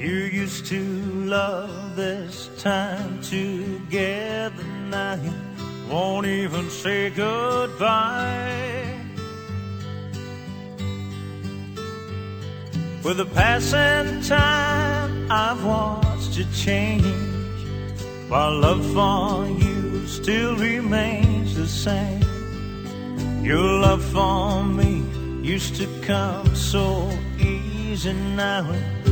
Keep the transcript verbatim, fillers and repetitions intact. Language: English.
You used to love this time together. Now you won't even say goodbye. With the passing time, I've watched you change, while love for you still remains the same. Your love for me used to come so easy, now it